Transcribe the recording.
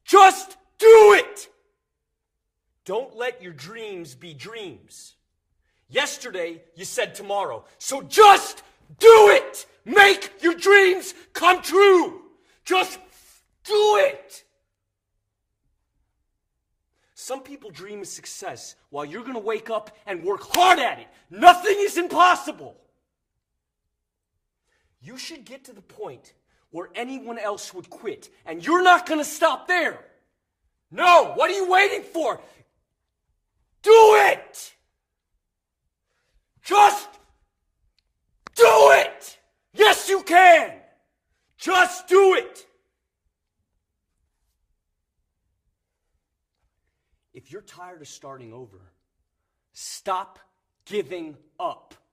Just do it! Don't let your dreams be dreams. Yesterday, you said tomorrow. So just do it! Make your dreams come true! Just do it! Some people dream of success while you're going to wake up and work hard at it. Nothing is impossible. You should get to the point where anyone else would quit, and you're not going to stop there. No, what are you waiting for? Do it! Just do it! Yes, you can! Just do it! If you're tired of starting over, stop giving up.